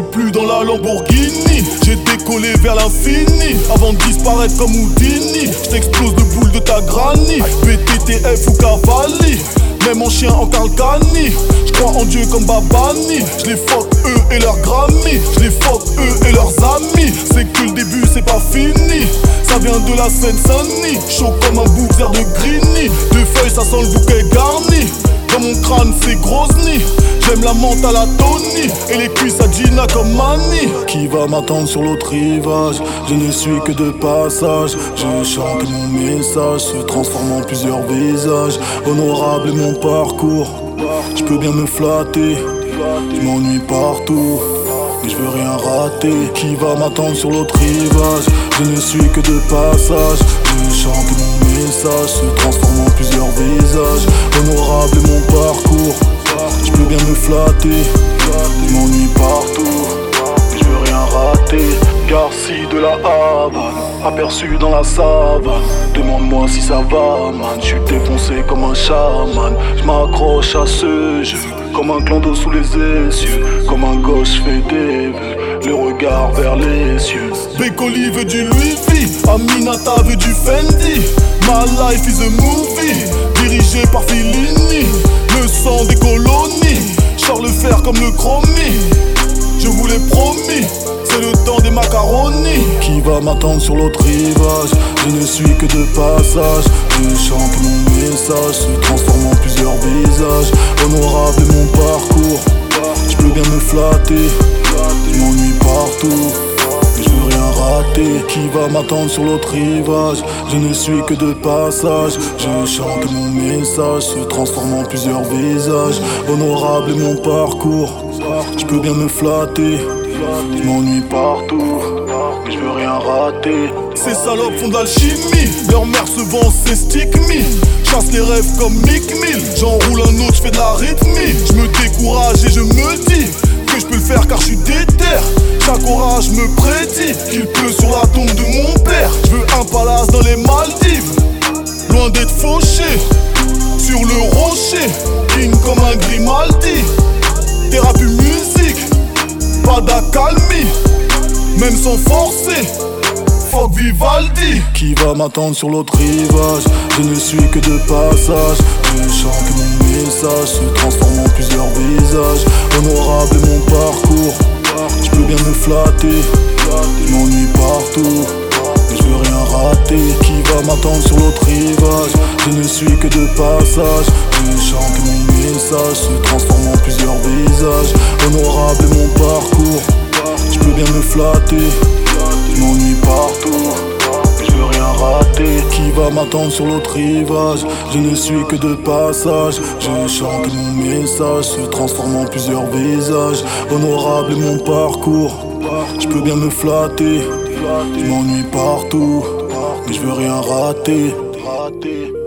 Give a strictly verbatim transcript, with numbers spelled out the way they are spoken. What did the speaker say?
plus dans la Lamborghini. J'ai décollé vers l'infini avant de disparaître comme Houdini. J't'explose de boule de ta granny, P T T F ou Cavalli. Même en chien en Calcani, j'crois en Dieu comme Babani. J'les fuck eux et leurs Grammy, j'les fuck eux et leurs amis. C'est que le début, c'est pas fini. Ça vient de la Seine-Saint-Denis, chaud comme un bouquet de Grigny. Deux feuilles, ça sent le bouquet garni. Dans mon crâne, c'est Grozny. J'aime la menthe à la Tony et les cuisses à Gina comme Mani. Qui va m'attendre sur l'autre rivage? Je ne suis que de passage. Je chante que mon message se transforme en plusieurs visages. Honorable est mon parcours. Je peux bien me flatter. Je m'ennuie partout, mais je veux rien rater. Qui va m'attendre sur l'autre rivage? Je ne suis que de passage. Je chante que mon message se transforme en plusieurs visages. Honorable est mon parcours. Je peux bien me flatter, je m'ennuie partout, mais je veux rien rater. Garci de la Havane, aperçu dans la savane. Demande-moi si ça va, man. J'suis défoncé comme un chaman. J'm'accroche à ce jeu, comme un clan d'eau sous les essieux. Comme un gosse j'fais des vœux, le regard vers les cieux. Bécoli veut du Louis V, Aminata veut du Fendi. My life is a movie, dirigé par Fellini. Le sang des colonies, sors le fer comme le chromie. Je vous l'ai promis, c'est le temps des macaronis. Qui va m'attendre sur l'autre rivage? Je ne suis que de passage. Je chante que mon message se transforme en plusieurs visages. Honorable est mon parcours. Je peux bien me flatter, je m'ennuie partout, mais je veux rien rater. Qui va m'attendre sur l'autre rivage? Je ne suis que de passage. Je chante que mon message se transforme en plusieurs visages. Honorable est mon parcours. Je peux bien me flatter, je m'ennuie partout, mais je veux rien rater. Ces salopes font de l'alchimie, leur mère se vend ses stigmi. Chasse les rêves comme Mick Mill, j'enroule un autre, j'fais de la rythmie. Je me décourage et je me dis que je peux le faire car je suis déter. Chaque orage me prédit qu'il pleut sur la tombe de mon père. Je veux un palace dans les Maldives, loin d'être fauché sur le rocher, king comme un Grimaldi. Thérapie musique, pas d'accalmie, même sans forcer. Fuck Vivaldi. Qui va m'attendre sur l'autre rivage? Je ne suis que de passage. Je chante que mon message se transforme en plusieurs visages. Honorable est mon parcours. Je peux bien me flatter, je m'ennuie partout, mais je veux rien rater. Qui va m'attendre sur l'autre rivage? Je ne suis que de passage. Je chante que mon message se transforme en plusieurs visages. Honorable est mon parcours. Je peux bien me flatter, je m'ennuie partout, mais je veux rien rater. Qui va m'attendre sur l'autre rivage? Je ne suis que de passage. Je chante que mon message se transforme en plusieurs visages. Honorable est mon parcours. Je peux bien me flatter, je m'ennuie partout, mais je veux rien rater.